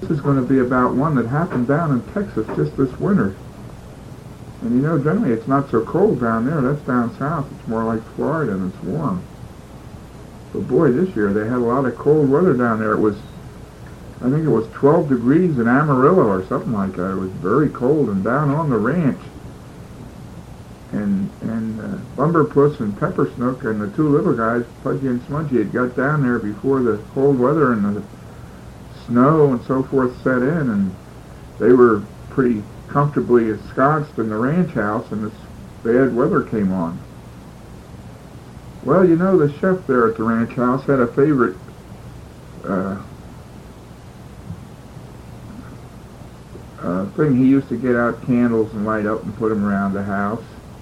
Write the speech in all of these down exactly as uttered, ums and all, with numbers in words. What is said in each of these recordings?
is going to be about one that happened down in Texas just this winter. And you know, generally it's not so cold down there. That's down south. It's more like Florida and it's warm. But boy, this year they had a lot of cold weather down there. It was, I think it was twelve degrees in Amarillo or something like that. It was very cold, and down on the ranch. And and uh, Bumberpuss and Pepper Snook and the two little guys, Pudgy and Smudgy, had got down there before the cold weather and the snow and so forth set in, and they were pretty comfortably ensconced in the ranch house, and this bad weather came on. Well, you know, the chef there at the ranch house had a favorite uh, uh, thing. He used to get out candles and light up and put them around the house.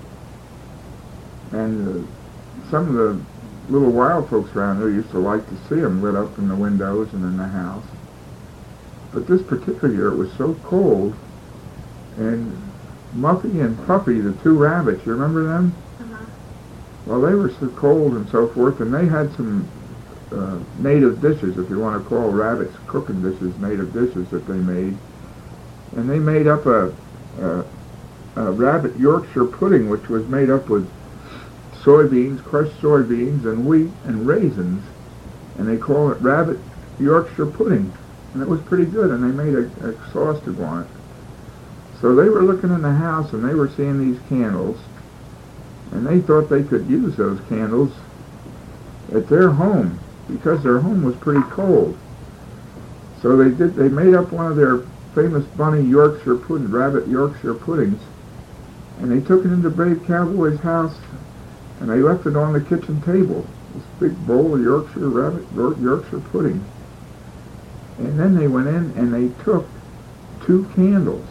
And uh, some of the little wild folks around there used to like to see them lit up in the windows and in the house. But this particular year it was so cold, and Muffy and Puffy, the two rabbits, you remember them? Uh-huh. Well, they were so cold and so forth, and they had some uh, native dishes, if you want to call rabbits cooking dishes, native dishes that they made. And they made up a, a, a rabbit Yorkshire pudding, which was made up with soybeans, crushed soybeans, and wheat and raisins, and they call it rabbit Yorkshire pudding, and it was pretty good, and they made a, a sauce to go on it. So they were looking in the house, and they were seeing these candles, and they thought they could use those candles at their home, because their home was pretty cold. So they did. They made up one of their famous bunny Yorkshire pudding, rabbit Yorkshire puddings, and they took it into Brave Cowboy's house, and they left it on the kitchen table, this big bowl of Yorkshire rabbit Yorkshire pudding. And then they went in and they took two candles.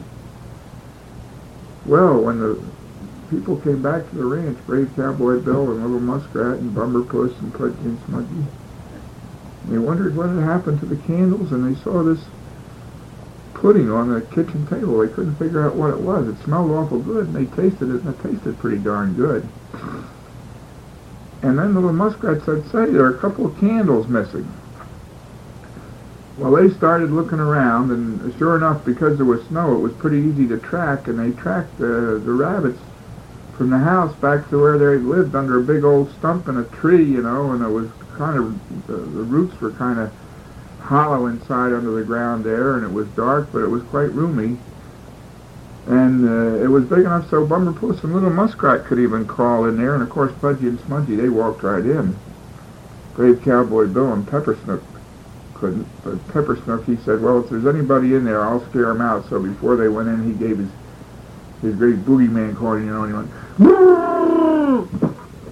Well, when the people came back to the ranch, Brave Cowboy Bill and Little Muskrat and Bumberpuss and Pudgy and Smudgy, they wondered what had happened to the candles, and they saw this pudding on the kitchen table. They couldn't figure out what it was. It smelled awful good, and they tasted it, and it tasted pretty darn good. And then Little Muskrat said, "Say, there are a couple of candles missing." Well, they started looking around, and sure enough, because there was snow, it was pretty easy to track, and they tracked the, the rabbits from the house back to where they lived under a big old stump in a tree, you know, and it was kind of, the, the roots were kind of hollow inside under the ground there, and it was dark, but it was quite roomy. And uh, it was big enough so Bumberpuss and Little Muskrat could even crawl in there, and of course Pudgy and Smudgy, they walked right in. Brave Cowboy Bill and Pepper Snook couldn't, but Pepper Snook, he said, well, if there's anybody in there, I'll scare them out. So before they went in, he gave his his great boogeyman call, you know, and he went, "Woo!"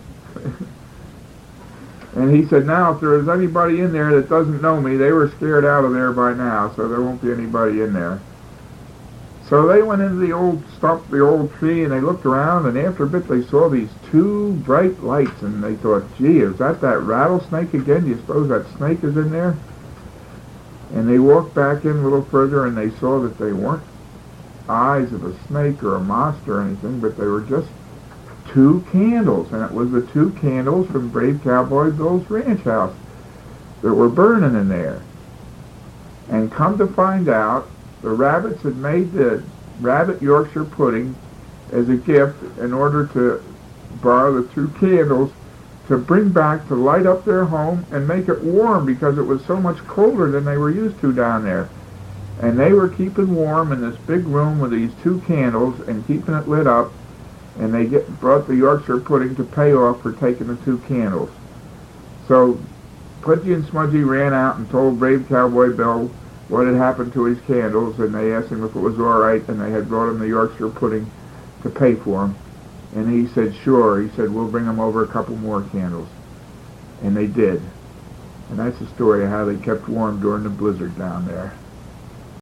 And he said, now, if there is anybody in there that doesn't know me, they were scared out of there by now, so there won't be anybody in there. So they went into the old stump, the old tree, and they looked around, and after a bit they saw these two bright lights, and they thought, gee, is that that rattlesnake again? Do you suppose that snake is in there? And they walked back in a little further, and they saw that they weren't eyes of a snake or a monster or anything, but they were just two candles, and it was the two candles from Brave Cowboy Bill's ranch house that were burning in there. And come to find out, the rabbits had made the rabbit Yorkshire pudding as a gift in order to borrow the two candles to bring back to light up their home and make it warm, because it was so much colder than they were used to down there. And they were keeping warm in this big room with these two candles and keeping it lit up, and they get, brought the Yorkshire pudding to pay off for taking the two candles. So Pudgy and Smudgy ran out and told Brave Cowboy Bill what had happened to his candles, and they asked him if it was all right, and they had brought him the Yorkshire pudding to pay for him. And he said, sure. He said, we'll bring him over a couple more candles. And they did. And that's the story of how they kept warm during the blizzard down there.